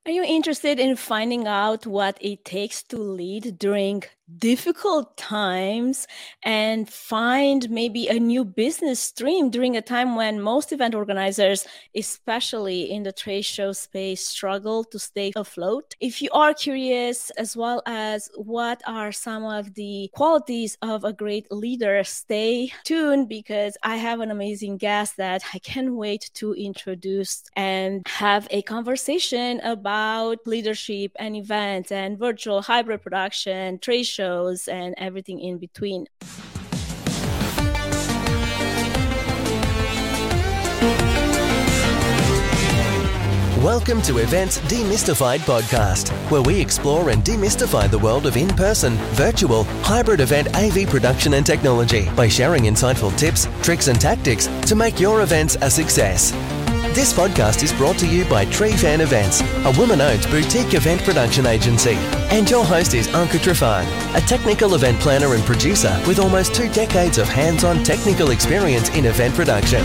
Are you interested in finding out what it takes to lead during difficult times and find maybe a new business stream during a time when most event organizers, especially in the trade show space, struggle to stay afloat? If you are curious, as well as what are some of the qualities of a great leader, stay tuned because I have an amazing guest that I can't wait to introduce and have a conversation about leadership and events and virtual hybrid production, trade shows, and everything in between. Welcome to Events Demystified podcast, where we explore and demystify the world of in-person, virtual, hybrid event AV production and technology by sharing insightful tips, tricks and tactics to make your events a success. This podcast is brought to you by Tree Fan Events, a woman-owned boutique event production agency. And your host is Anka Trifan, a technical event planner and producer with almost 2 decades of hands-on technical experience in event production.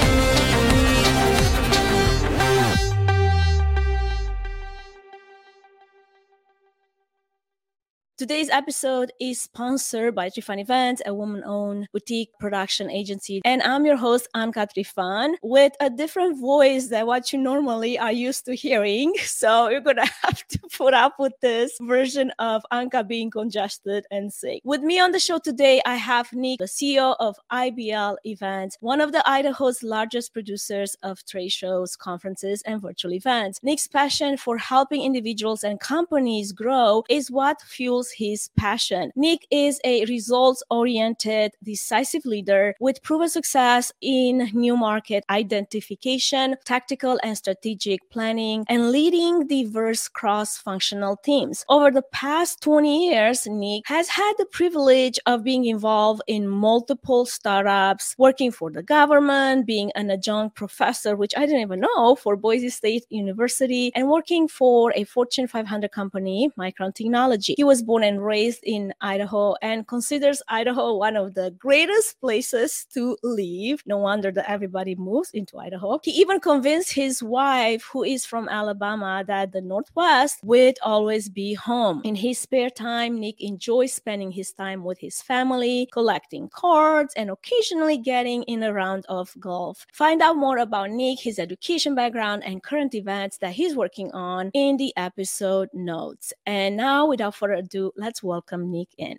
Today's episode is sponsored by Trifan Events, a woman-owned boutique production agency. And I'm your host, Anka Trifan, with a different voice than what you normally are used to hearing. So you're going to have to put up with this version of Anka being congested and sick. With me on the show today, I have Nick, the CEO of IBL Events, one of the Idaho's largest producers of trade shows, conferences, and virtual events. Nick's passion for helping individuals and companies grow is what fuels his passion. Nick is a results-oriented, decisive leader with proven success in new market identification, tactical and strategic planning, and leading diverse cross-functional teams. Over the past 20 years, Nick has had the privilege of being involved in multiple startups, working for the government, being an adjunct professor, which I didn't even know, for Boise State University, and working for a Fortune 500 company, Micron Technology. He was born and raised in Idaho and considers Idaho one of the greatest places to live. No wonder that everybody moves into Idaho. He even convinced his wife, who is from Alabama, that the Northwest would always be home. In his spare time, Nick enjoys spending his time with his family, collecting cards, and occasionally getting in a round of golf. Find out more about Nick, his education background, and current events that he's working on in the episode notes. And now, without further ado, let's welcome Nick in.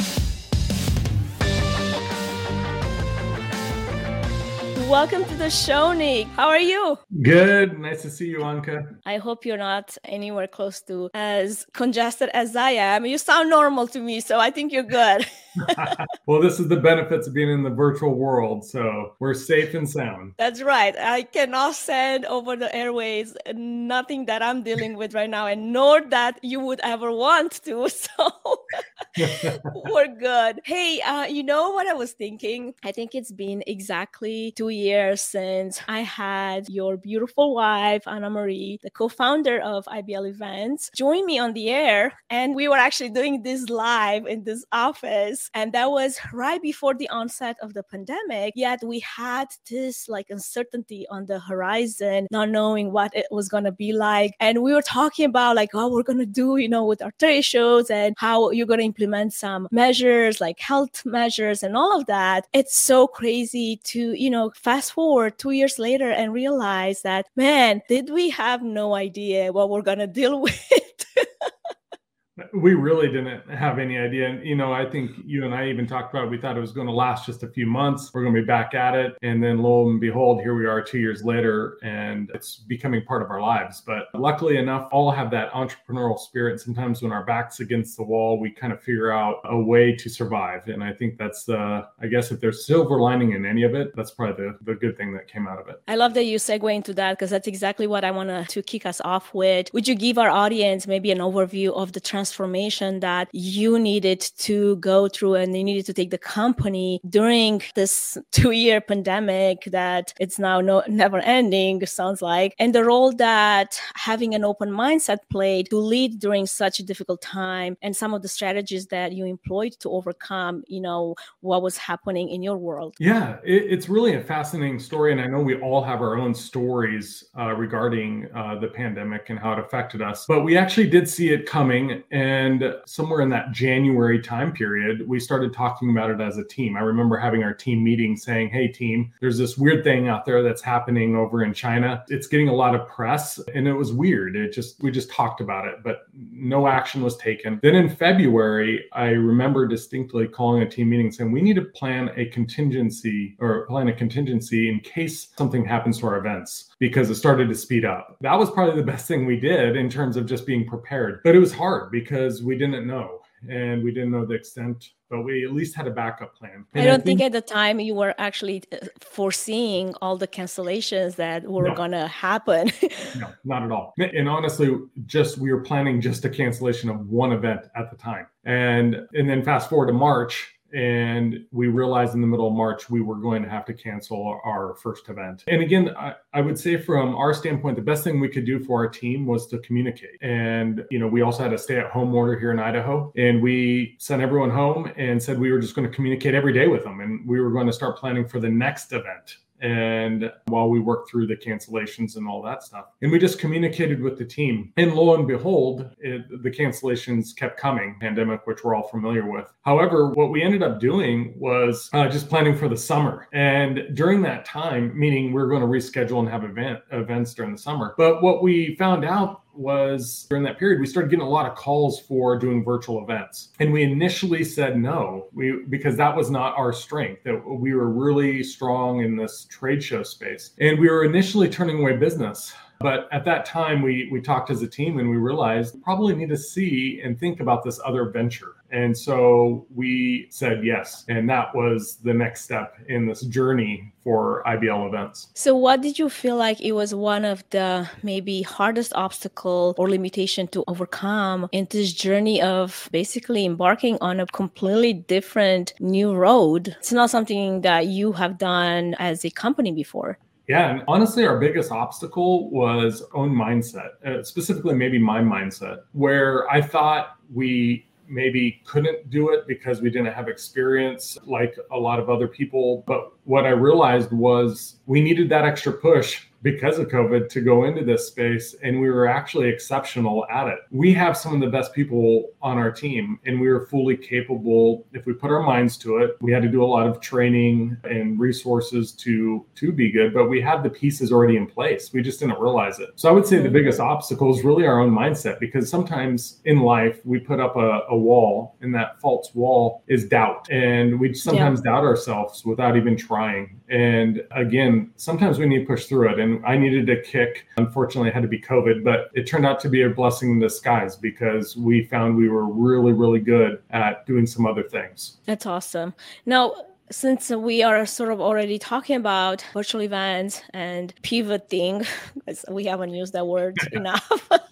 Welcome to the show, Nick. How are you? Good. Nice to see you, Anka. I hope you're not anywhere close to as congested as I am. You sound normal to me, so I think you're good. Well, this is the benefits of being in the virtual world, so we're safe and sound. That's right. I cannot send over the airways nothing that I'm dealing with right now, and nor that you would ever want to, so we're good. Hey, you know what I was thinking? I think it's been exactly 2 years since I had your beautiful wife, Anna Marie, the co-founder of IBL Events, join me on the air, and we were actually doing this live in this office. And that was right before the onset of the pandemic. Yet we had this uncertainty on the horizon, not knowing what it was going to be like. And we were talking about what we're going to do, with our trade shows and how you're going to implement some measures like health measures and all of that. It's so crazy to, fast forward 2 years later and realize that, man, did we have no idea what we're going to deal with? We really didn't have any idea. And, I think you and I even talked about it. We thought it was going to last just a few months. We're going to be back at it. And then lo and behold, here we are 2 years later, and it's becoming part of our lives. But luckily enough, all have that entrepreneurial spirit. Sometimes when our back's against the wall, we kind of figure out a way to survive. And I think that's I guess if there's silver lining in any of it, that's probably the good thing that came out of it. I love that you segue into that because that's exactly what I want to kick us off with. Would you give our audience maybe an overview of the transformation transformation that you needed to go through and you needed to take the company during this 2-year pandemic that it's now never ending, sounds like, and the role that having an open mindset played to lead during such a difficult time, and some of the strategies that you employed to overcome, what was happening in your world. Yeah, it's really a fascinating story. And I know we all have our own stories regarding the pandemic and how it affected us. But we actually did see it coming. And somewhere in that January time period, we started talking about it as a team. I remember having our team meeting saying, hey, team, there's this weird thing out there that's happening over in China. It's getting a lot of press. And it was weird. We just talked about it, but no action was taken. Then in February, I remember distinctly calling a team meeting saying, we need to plan a contingency in case something happens to our events, because it started to speed up. That was probably the best thing we did in terms of just being prepared. But it was hard because we didn't know. And we didn't know the extent, but we at least had a backup plan. And I don't think at the time you were actually foreseeing all the cancellations that were going to happen. No, not at all. And honestly, we were planning just a cancellation of one event at the time. And then fast forward to March, and we realized in the middle of March, we were going to have to cancel our first event. And again, I would say from our standpoint, the best thing we could do for our team was to communicate. And, we also had a stay-at-home order here in Idaho. And we sent everyone home and said we were just going to communicate every day with them. And we were going to start planning for the next event. And while we worked through the cancellations and all that stuff, and we just communicated with the team. And lo and behold, the cancellations kept coming, pandemic, which we're all familiar with. However, what we ended up doing was just planning for the summer. And during that time, meaning we're going to reschedule and have events during the summer. But what we found out was during that period, we started getting a lot of calls for doing virtual events. And we initially said no, because that was not our strength, that we were really strong in this trade show space. And we were initially turning away business. But at that time, we talked as a team and we realized we probably need to see and think about this other venture. And so we said yes. And that was the next step in this journey for IBL events. So what did you feel like it was one of the maybe hardest obstacle or limitation to overcome in this journey of basically embarking on a completely different new road? It's not something that you have done as a company before. Yeah, and honestly, our biggest obstacle was own mindset, specifically maybe my mindset, where I thought we maybe couldn't do it because we didn't have experience like a lot of other people. But what I realized was we needed that extra push because of COVID to go into this space, and we were actually exceptional at it. We have some of the best people on our team, and we were fully capable if we put our minds to it. We had to do a lot of training and resources to be good, but we had the pieces already in place. We just didn't realize it. So I would say the biggest obstacle is really our own mindset, because sometimes in life we put up a wall, and that false wall is doubt. And we sometimes doubt ourselves without even trying. And again, sometimes we need to push through it. And I needed a kick. Unfortunately, it had to be COVID, but it turned out to be a blessing in disguise because we found we were really, really good at doing some other things. That's awesome. Now, since we are sort of already talking about virtual events and pivoting, we haven't used that word enough.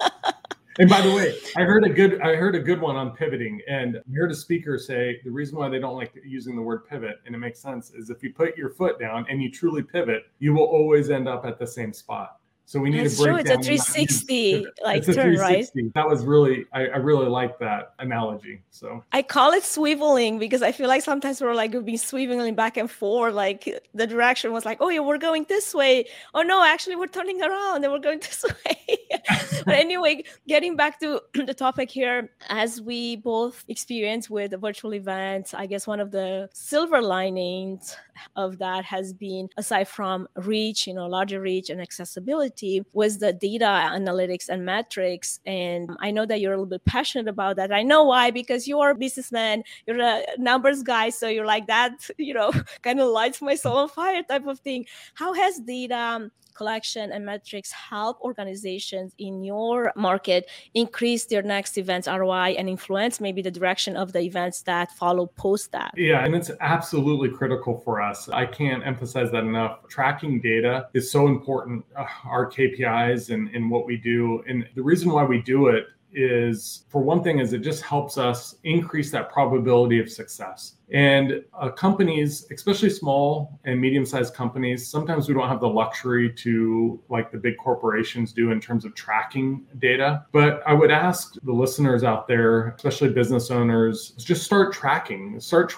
And by the way, I heard a good one on pivoting, and I heard a speaker say the reason why they don't like using the word pivot, and it makes sense, is if you put your foot down and you truly pivot, you will always end up at the same spot. So we need to break down. It's a 360 like turn, right? That was really, I really like that analogy. So I call it swiveling because I feel like sometimes we're like being swiveling back and forth. Like the direction was like, oh yeah, we're going this way. Oh no, actually we're turning around and we're going this way. But anyway, getting back to the topic here, as we both experience with the virtual events, I guess one of the silver linings of that has been, aside from reach, larger reach and accessibility, was the data analytics and metrics. And I know that you're a little bit passionate about that. I know why, because you're a businessman, you're a numbers guy. So you're like that, kind of lights my soul on fire type of thing. How has data collection and metrics help organizations in your market increase their next event's ROI and influence maybe the direction of the events that follow post that? Yeah, and it's absolutely critical for us. I can't emphasize that enough. Tracking data is so important, our KPIs and what we do. And the reason why we do it is, for one thing, is it just helps us increase that probability of success. And companies, especially small and medium-sized companies, sometimes we don't have the luxury to, like the big corporations do, in terms of tracking data. But I would ask the listeners out there, especially business owners, just start tracking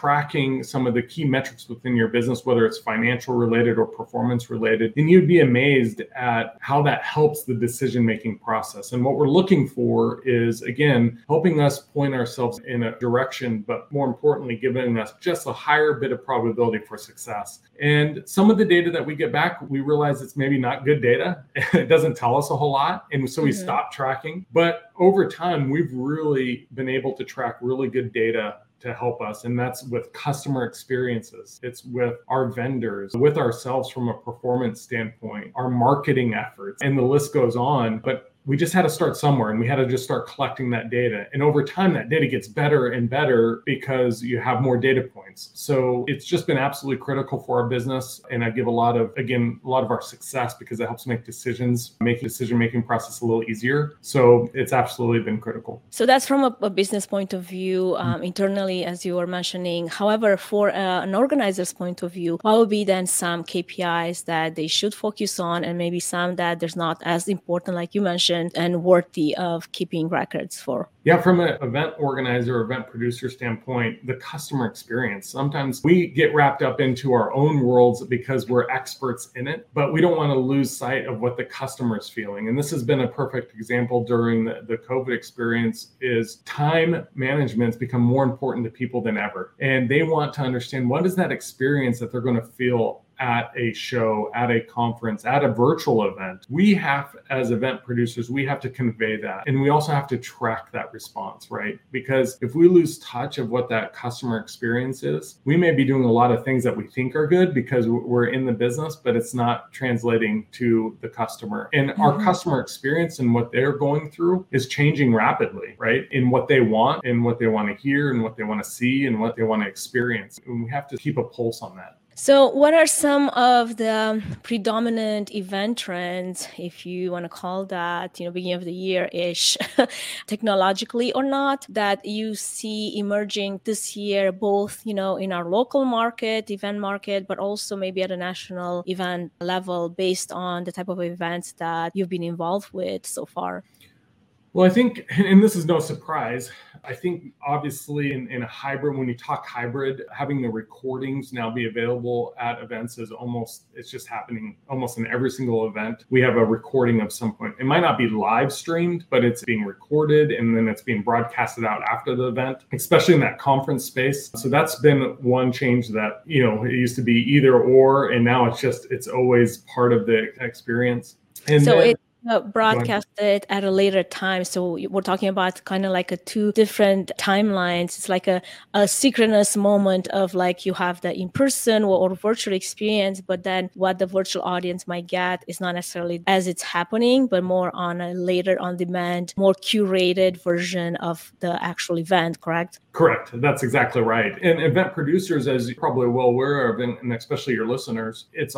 some of the key metrics within your business, whether it's financial related or performance related. And you'd be amazed at how that helps the decision-making process. And what we're looking for is, again, helping us point ourselves in a direction, but more importantly, giving us just a higher bit of probability for success. And some of the data that we get back, we realize it's maybe not good data. It doesn't tell us a whole lot. And so we stop tracking. But over time, we've really been able to track really good data to help us. And that's with customer experiences. It's with our vendors, with ourselves from a performance standpoint, our marketing efforts, and the list goes on. But we just had to start somewhere, and we had to just start collecting that data. And over time, that data gets better and better because you have more data points. So it's just been absolutely critical for our business. And I give a lot of our success because it helps make decision-making process a little easier. So it's absolutely been critical. So that's from a business point of view, internally, as you were mentioning. However, for an organizer's point of view, what would be then some KPIs that they should focus on, and maybe some that there's not as important, like you mentioned, and worthy of keeping records for? Yeah, from an event organizer, event producer standpoint, the customer experience. Sometimes we get wrapped up into our own worlds because we're experts in it, but we don't want to lose sight of what the customer is feeling. And this has been a perfect example during the COVID experience. Is time management's become more important to people than ever. And they want to understand, what is that experience that they're going to feel at a show, at a conference, at a virtual event. We have, as event producers, we have to convey that. And we also have to track that response, right? Because if we lose touch of what that customer experience is, we may be doing a lot of things that we think are good because we're in the business, but it's not translating to the customer. And our customer experience and what they're going through is changing rapidly, right? In what they want, and what they want to hear, and what they want to see, and what they want to experience. And we have to keep a pulse on that. So what are some of the predominant event trends, if you want to call that, beginning of the year-ish, technologically or not, that you see emerging this year, both, in our local market, event market, but also maybe at a national event level based on the type of events that you've been involved with so far? Well, I think, and this is no surprise, I think obviously in a hybrid, when you talk hybrid, having the recordings now be available at events it's just happening almost in every single event. We have a recording of some point. It might not be live streamed, but it's being recorded and then it's being broadcasted out after the event, especially in that conference space. So that's been one change that, it used to be either or, and now it's always part of the experience. And so then, broadcasted at a later time. So we're talking about kind of like two different timelines. It's like a synchronous moment of like you have the in-person or virtual experience, but then what the virtual audience might get is not necessarily as it's happening, but more on a later on demand, more curated version of the actual event, correct? Correct. That's exactly right. And event producers, as you're probably well aware of, and especially your listeners, it's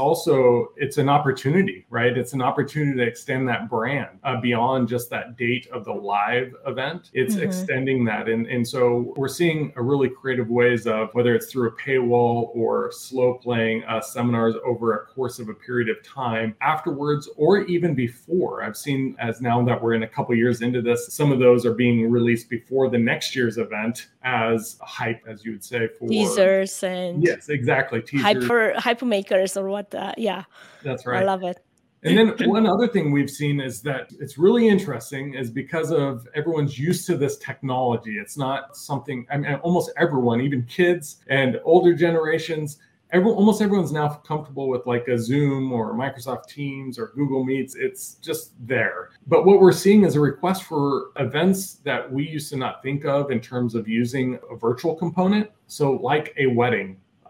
an opportunity, right? It's an opportunity to extend that brand beyond just that date of the live event. It's extending that. And so we're seeing a really creative ways of, whether it's through a paywall or slow playing seminars over a course of a period of time afterwards, or even before. I've seen, as now that we're in a couple years into this, some of those are being released before the next year's event as hype, as you would say, for teasers and yes, exactly, teasers, hype makers or what? Yeah, that's right. I love it. And then one other thing we've seen is that it's really interesting is because of everyone's used to this technology. It's not something, almost everyone, even kids and older generations, almost everyone's now comfortable with like a Zoom or Microsoft Teams or Google Meets. It's just there. But what we're seeing is a request for events that we used to not think of in terms of using a virtual component. So like a wedding,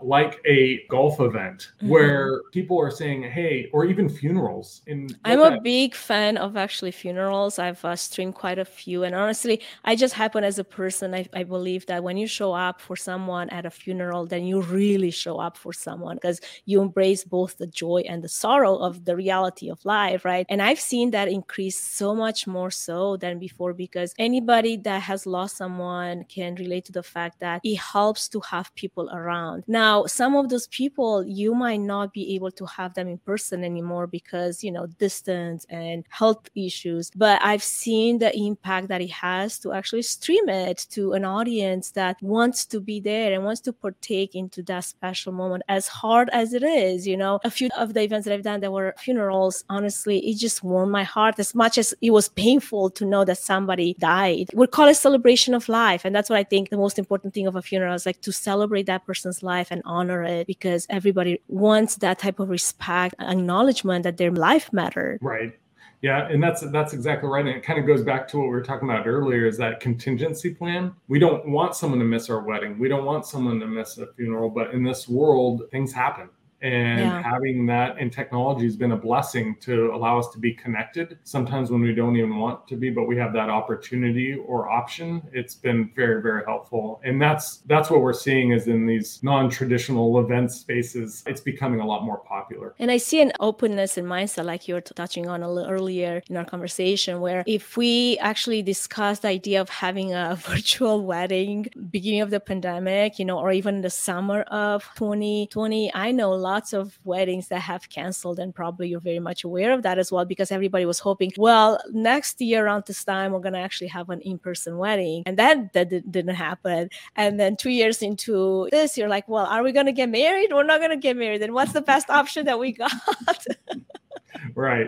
like a golf event where people are saying, hey, or even funerals. I'm a big fan of actually funerals. I've streamed quite a few. And honestly, I just happen as a person, I believe that when you show up for someone at a funeral, then you really show up for someone because you embrace both the joy and the sorrow of the reality of life, right? And I've seen that increase so much more so than before, because anybody that has lost someone can relate to the fact that it helps to have people around. Now, some of those people, you might not be able to have them in person anymore because, distance and health issues. But I've seen the impact that it has to actually stream it to an audience that wants to be there and wants to partake into that special moment, as hard as it is. A few of the events that I've done that were funerals, honestly, it just warmed my heart as much as it was painful to know that somebody died. We call it celebration of life. And that's what I think the most important thing of a funeral is, like, to celebrate that person's life and honor it, because everybody wants that type of respect, acknowledgement that their life mattered. Right. Yeah, and that's exactly right. And it kind of goes back to what we were talking about earlier, is that contingency plan. We don't want someone to miss our wedding. We don't want someone to miss a funeral, but in this world, things happen. And having that in technology has been a blessing to allow us to be connected sometimes when we don't even want to be, but we have that opportunity or option. It's been very, very helpful. And that's what we're seeing is in these non-traditional event spaces, it's becoming a lot more popular. And I see an openness in mindset, like you were touching on a little earlier in our conversation, where if we actually discuss the idea of having a virtual wedding beginning of the pandemic, or even the summer of 2020, I know lots of weddings that have canceled, and probably you're very much aware of that as well, because everybody was hoping, well, next year around this time, we're going to actually have an in-person wedding. And that didn't happen. And then 2 years into this, you're like, well, are we going to get married? We're not going to get married. Then what's the best option that we got? Right.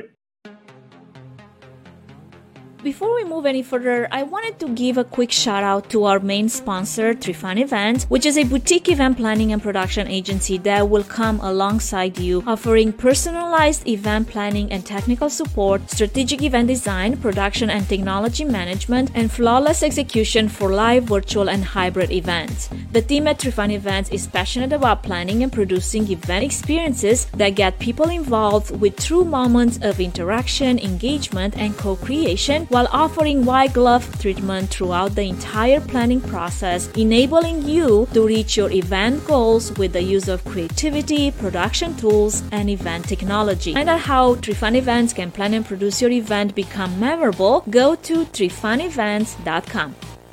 Before we move any further, I wanted to give a quick shout out to our main sponsor, Trifan Events, which is a boutique event planning and production agency that will come alongside you, offering personalized event planning and technical support, strategic event design, production and technology management, and flawless execution for live, virtual, and hybrid events. The team at Trifan Events is passionate about planning and producing event experiences that get people involved with true moments of interaction, engagement, and co-creation, while offering white glove treatment throughout the entire planning process, enabling you to reach your event goals with the use of creativity, production tools, and event technology. Find out how Trifan Events can plan and produce your event become memorable. Go to trifanevents.com.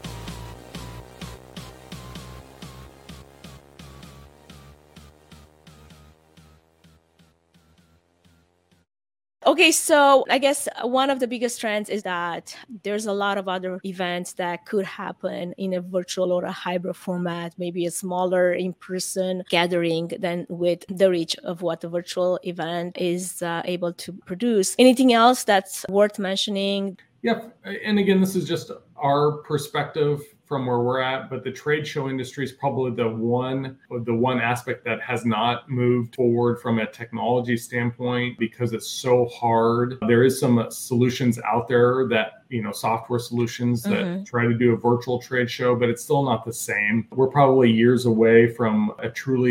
Okay, so I guess one of the biggest trends is that there's a lot of other events that could happen in a virtual or a hybrid format, maybe a smaller in-person gathering than with the reach of what the virtual event is able to produce. Anything else that's worth mentioning? Yeah, and again, this is just our perspective from where we're at, but the trade show industry is probably the one aspect that has not moved forward from a technology standpoint because it's so hard. There is some solutions out there that, software solutions that try to do a virtual trade show, but it's still not the same. We're probably years away from a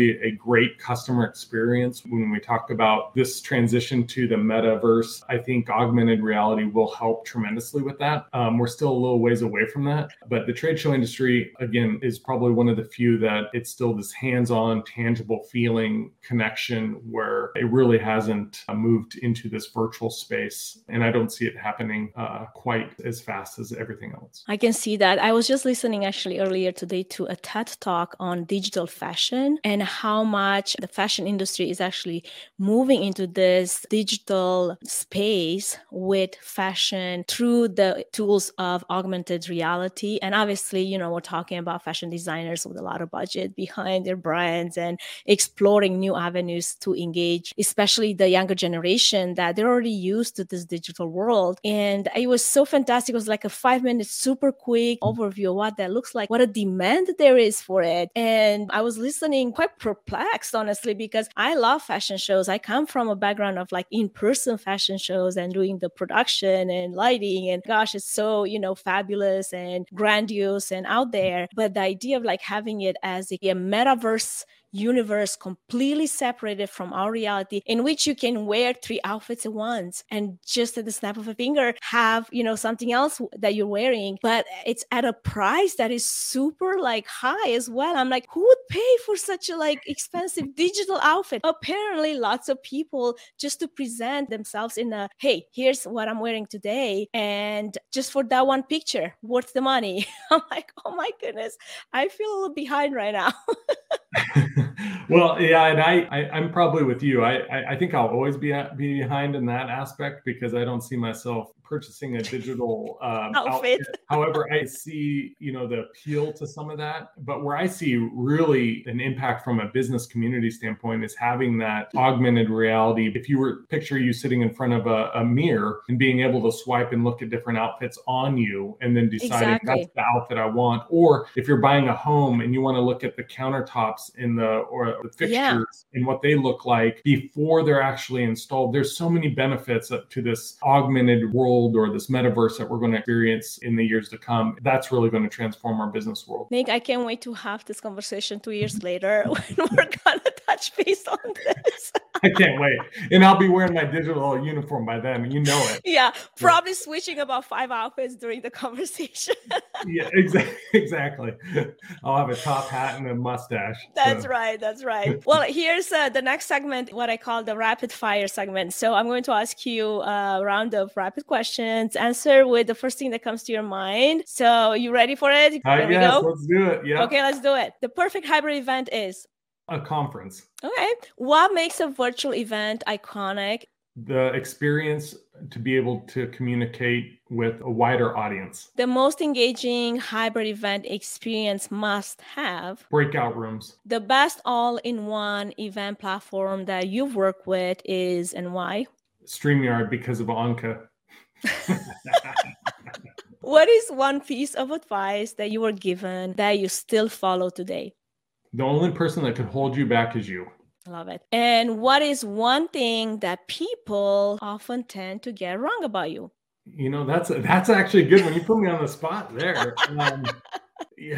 great customer experience. When we talk about this transition to the metaverse, I think augmented reality will help tremendously with that. We're still a little ways away from that, but the trade show industry, again, is probably one of the few that it's still this hands-on, tangible feeling connection where it really hasn't moved into this virtual space. And I don't see it happening quite as fast as everything else. I can see that. I was just listening actually earlier today to a TED talk on digital fashion and how much the fashion industry is actually moving into this digital space with fashion through the tools of augmented reality. And obviously, we're talking about fashion designers with a lot of budget behind their brands and exploring new avenues to engage, especially the younger generation that they're already used to this digital world. And it was so fantastic. It was like a 5-minute, super quick overview of what that looks like, what a demand there is for it. And I was listening quite perplexed, honestly, because I love fashion shows. I come from a background of like in-person fashion shows and doing the production and lighting. And gosh, it's so, fabulous and grandiose and out there. But the idea of like having it as a metaverse universe completely separated from our reality, in which you can wear 3 outfits at once and just at the snap of a finger have, something else that you're wearing, but it's at a price that is super like high as well. I'm like, who would pay for such a like expensive digital outfit? Apparently lots of people just to present themselves in a, hey, here's what I'm wearing today, and just for that one picture worth the money. I'm like, oh my goodness, I feel a little behind right now. Well, yeah, and I'm probably with you. I think I'll always be behind in that aspect because I don't see myself purchasing a digital outfit. However, I see, the appeal to some of that. But where I see really an impact from a business community standpoint is having that augmented reality. If you were picture you sitting in front of a mirror and being able to swipe and look at different outfits on you and then deciding that's the outfit I want. Or if you're buying a home and you want to look at the countertops or the fixtures and what they look like before they're actually installed. There's so many benefits to this augmented world or this metaverse that we're going to experience in the years to come. That's really going to transform our business world. Nick, I can't wait to have this conversation 2 years later when we're going to touch base on this. I can't wait. And I'll be wearing my digital uniform by then. You know it. Yeah, probably switching about 5 outfits during the conversation. Yeah, exactly. I'll have a top hat and a mustache. That's right. Well, here's the next segment, what I call the rapid fire segment. So I'm going to ask you a round of rapid questions. Answer with the first thing that comes to your mind. So you ready for it? There we go. Let's do it. Yeah. Okay, let's do it. The perfect hybrid event is? A conference. Okay. What makes a virtual event iconic? The experience to be able to communicate with a wider audience. The most engaging hybrid event experience must have? Breakout rooms. The best all-in-one event platform that you've worked with is, and why? StreamYard, because of Anka. What is one piece of advice that you were given that you still follow today? The only person that could hold you back is you. Love it. And what is one thing that people often tend to get wrong about you? That's actually a good one. You put me on the spot there. Yeah.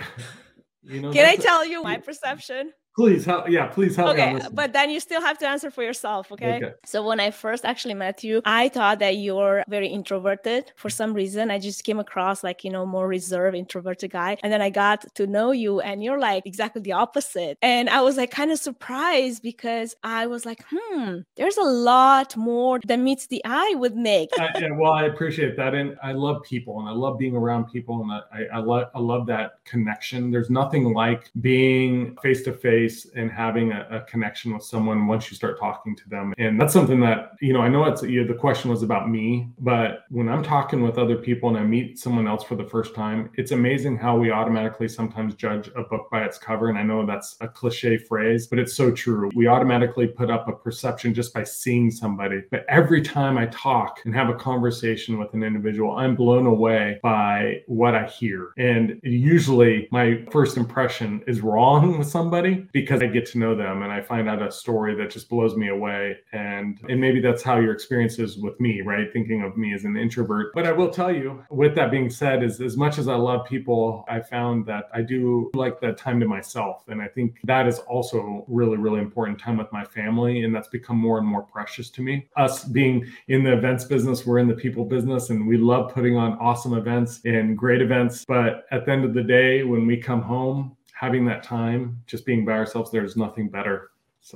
Can I tell you my perception? Please help. Yeah, please help me on this. But then you still have to answer for yourself, okay? So when I first actually met you, I thought that you're very introverted. For some reason, I just came across like, more reserved, introverted guy. And then I got to know you and you're like exactly the opposite. And I was like kind of surprised because I was like, there's a lot more than meets the eye with Nick. Well, I appreciate that. And I love people and I love being around people. And I love that connection. There's nothing like being face-to-face and having a connection with someone once you start talking to them. And that's something that, I know the question was about me, but when I'm talking with other people and I meet someone else for the first time, it's amazing how we automatically sometimes judge a book by its cover. And I know that's a cliche phrase, but it's so true. We automatically put up a perception just by seeing somebody. But every time I talk and have a conversation with an individual, I'm blown away by what I hear. And usually my first impression is wrong with somebody, because I get to know them and I find out a story that just blows me away. And maybe that's how your experience is with me, right? Thinking of me as an introvert. But I will tell you, with that being said, is as much as I love people, I found that I do like that time to myself. And I think that is also really, really important time with my family. And that's become more and more precious to me. Us being in the events business, we're in the people business and we love putting on awesome events and great events. But at the end of the day, when we come home, having that time, just being by ourselves, there's nothing better.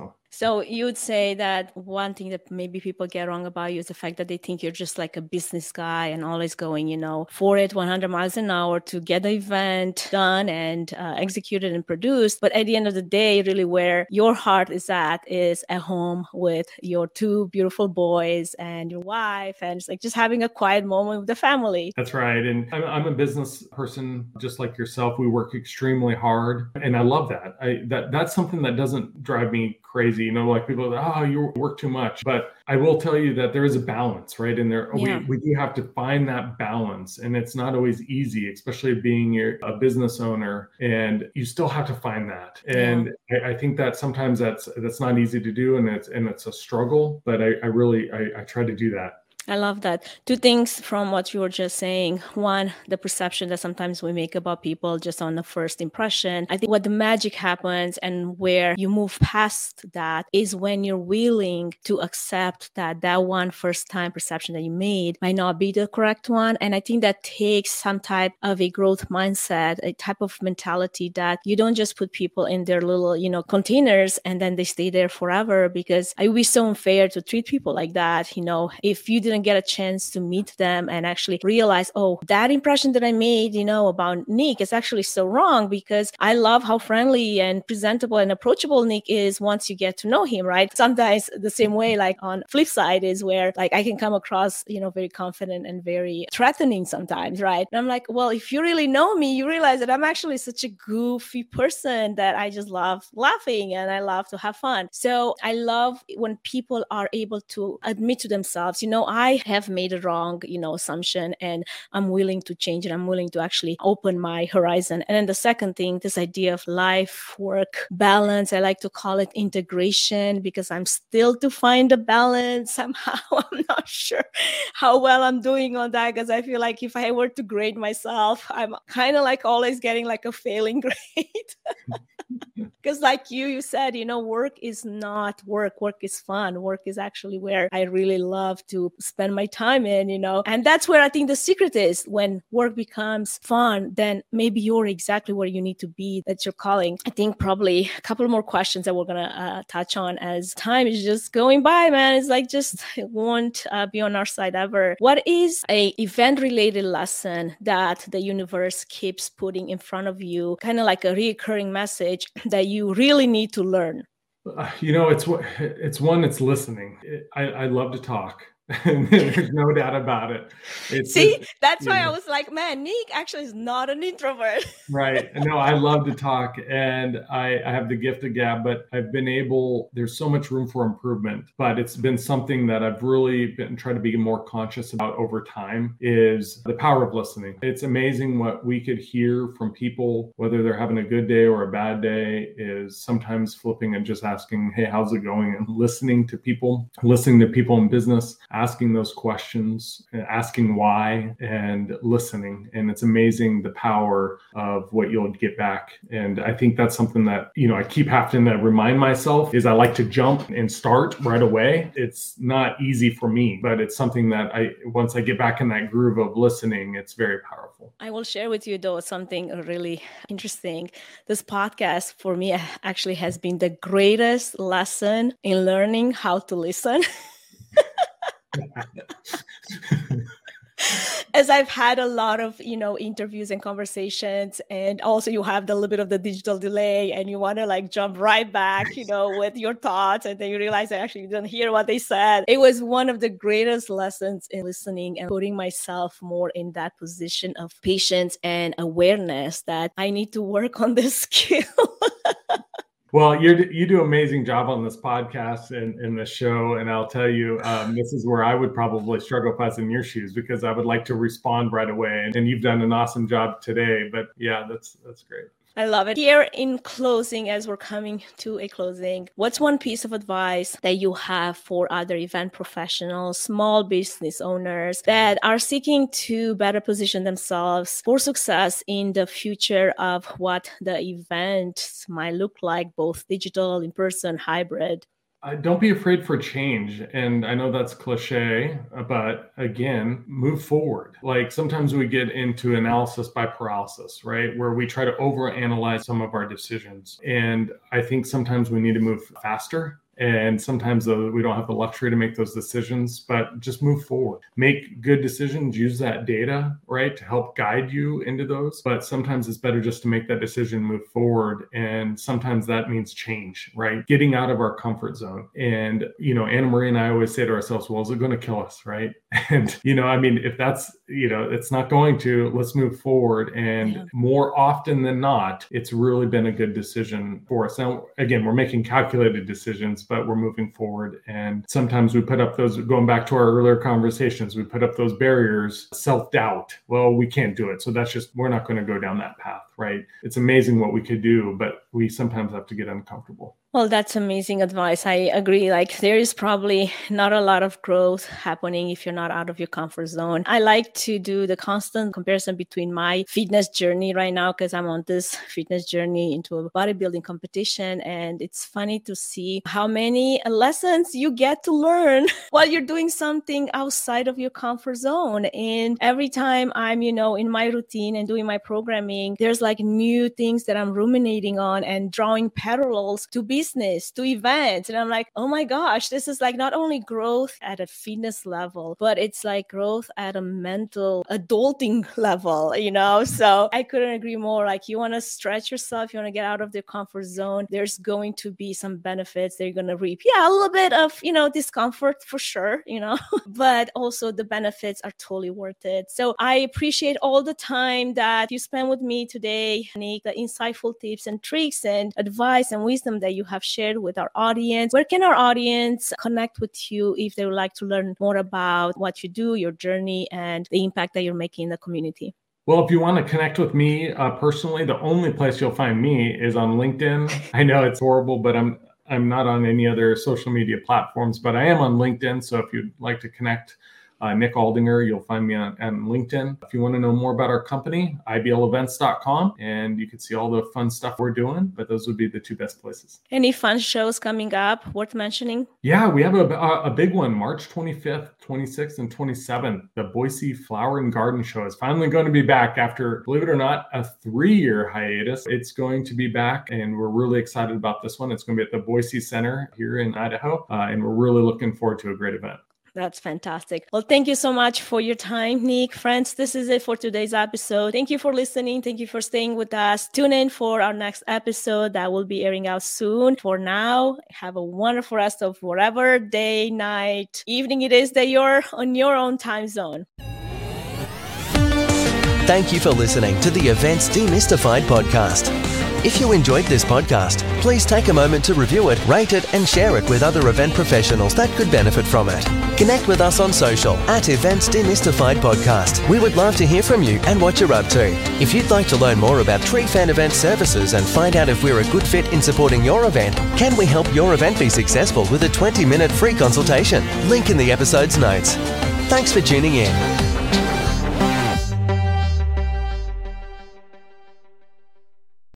So you would say that one thing that maybe people get wrong about you is the fact that they think you're just like a business guy and always going, for it 100 miles an hour to get the event done and executed and produced. But at the end of the day, really where your heart is at home with your 2 beautiful boys and your wife, and it's like just having a quiet moment with the family. That's right. And I'm a business person, just like yourself. We work extremely hard. And I love that. That's something that doesn't drive me crazy. Like people, you work too much. But I will tell you that there is a balance, right? And we do have to find that balance. And it's not always easy, especially being a business owner. And you still have to find that. And I think that sometimes that's not easy to do. And it's a struggle. But I try to do that. I love that. Two things from what you were just saying. One, the perception that sometimes we make about people just on the first impression. I think what the magic happens and where you move past that is when you're willing to accept that that one first time perception that you made might not be the correct one. And I think that takes some type of a growth mindset, a type of mentality that you don't just put people in their little, containers and then they stay there forever, because it would be so unfair to treat people like that. If you didn't get a chance to meet them and actually realize, oh, that impression that I made, about Nick is actually so wrong, because I love how friendly and presentable and approachable Nick is once you get to know him, right? Sometimes the same way, like on flip side is where like I can come across, very confident and very threatening sometimes, right? And I'm like, well, if you really know me, you realize that I'm actually such a goofy person that I just love laughing and I love to have fun. So I love when people are able to admit to themselves, I have made a wrong, assumption, and I'm willing to change it. I'm willing to actually open my horizon. And then the second thing, this idea of life, work, balance, I like to call it integration, because I'm still to find a balance somehow. I'm not sure how well I'm doing on that, because I feel like if I were to grade myself, I'm kind of like always getting like a failing grade. Because like you said, work is not work. Work is fun. Work is actually where I really love to spend my time in, and that's where I think the secret is. When work becomes fun, then maybe you're exactly where you need to be. That's your calling. I think probably a couple more questions that we're going to touch on as time is just going by, man. It's like just it won't be on our side ever. What is a event related lesson that the universe keeps putting in front of you, kind of like a recurring message that you really need to learn? It's listening. I love to talk. There's no doubt about it. That's why I was like, man, Nick actually is not an introvert. Right. No, I love to talk, and I have the gift of gab, but there's so much room for improvement, but it's been something that I've really been trying to be more conscious about over time, is the power of listening. It's amazing what we could hear from people, whether they're having a good day or a bad day, is sometimes flipping and just asking, hey, how's it going? And listening to people in business, asking those questions, asking why, and listening. And it's amazing the power of what you'll get back. And I think that's something that, I keep having to remind myself, is I like to jump and start right away. It's not easy for me, but it's something that once I get back in that groove of listening, it's very powerful. I will share with you though something really interesting. This podcast for me actually has been the greatest lesson in learning how to listen. As I've had a lot of, interviews and conversations, and also you have the little bit of the digital delay and you want to like jump right back, with your thoughts, and then you realize that actually you didn't hear what they said. It was one of the greatest lessons in listening and putting myself more in that position of patience and awareness that I need to work on this skill. Well, you do an amazing job on this podcast and the show. And I'll tell you, this is where I would probably struggle if I was in your shoes, because I would like to respond right away. And you've done an awesome job today. But yeah, that's great. I love it. Here in closing, as we're coming to a closing, what's one piece of advice that you have for other event professionals, small business owners that are seeking to better position themselves for success in the future of what the events might look like, both digital, in person, hybrid? Don't be afraid for change. And I know that's cliche, but again, move forward. Like sometimes we get into analysis by paralysis, right? Where we try to overanalyze some of our decisions. And I think sometimes we need to move faster. And sometimes we don't have the luxury to make those decisions, but just move forward. Make good decisions, use that data, right, to help guide you into those. But sometimes it's better just to make that decision, move forward. And sometimes that means change, right? Getting out of our comfort zone. And, Anna Marie and I always say to ourselves, well, is it going to kill us, right? And, if that's, it's not going to, let's move forward. And more often than not, it's really been a good decision for us. Now, again, we're making calculated decisions, but we're moving forward. And sometimes we put up those, going back to our earlier conversations, we put up those barriers, self-doubt. Well, we can't do it. So we're not going to go down that path, right? It's amazing what we could do, but we sometimes have to get uncomfortable. Well, that's amazing advice. I agree. Like, there is probably not a lot of growth happening if you're not out of your comfort zone. I like to do the constant comparison between my fitness journey right now, because I'm on this fitness journey into a bodybuilding competition. And it's funny to see how many lessons you get to learn while you're doing something outside of your comfort zone. And every time I'm, in my routine and doing my programming, there's like new things that I'm ruminating on and drawing parallels to business, to events. And I'm like, oh my gosh, this is like not only growth at a fitness level, but it's like growth at a mental adulting level, So I couldn't agree more. Like, you want to stretch yourself, you want to get out of the comfort zone. There's going to be some benefits that you're going to reap. Yeah, a little bit of, discomfort for sure, but also the benefits are totally worth it. So I appreciate all the time that you spent with me today, Nick, the insightful tips and tricks and advice and wisdom that you have shared with our audience. Where can our audience connect with you if they would like to learn more about what you do, your journey, and the impact that you're making in the community? Well, if you want to connect with me personally, the only place you'll find me is on LinkedIn. I know it's horrible, but I'm not on any other social media platforms, but I am on LinkedIn. So if you'd like to connect, Nick Aldinger, you'll find me on LinkedIn. If you want to know more about our company, iblevents.com, and you can see all the fun stuff we're doing, but those would be the two best places. Any fun shows coming up worth mentioning? Yeah, we have a big one, March 25th, 26th, and 27th. The Boise Flower and Garden Show is finally going to be back after, believe it or not, a 3-year hiatus. It's going to be back, and we're really excited about this one. It's going to be at the Boise Center here in Idaho, and we're really looking forward to a great event. That's fantastic. Well, thank you so much for your time, Nick. Friends, this is it for today's episode. Thank you for listening. Thank you for staying with us. Tune in for our next episode that will be airing out soon. For now, have a wonderful rest of whatever day, night, evening it is that you're on your own time zone. Thank you for listening to the Events Demystified podcast. If you enjoyed this podcast, please take a moment to review it, rate it, and share it with other event professionals that could benefit from it. Connect with us on social at Events Demystified Podcast. We would love to hear from you and what you're up to. If you'd like to learn more about TreeFan Event services and find out if we're a good fit in supporting your event, can we help your event be successful with a 20-minute free consultation? Link in the episode's notes. Thanks for tuning in.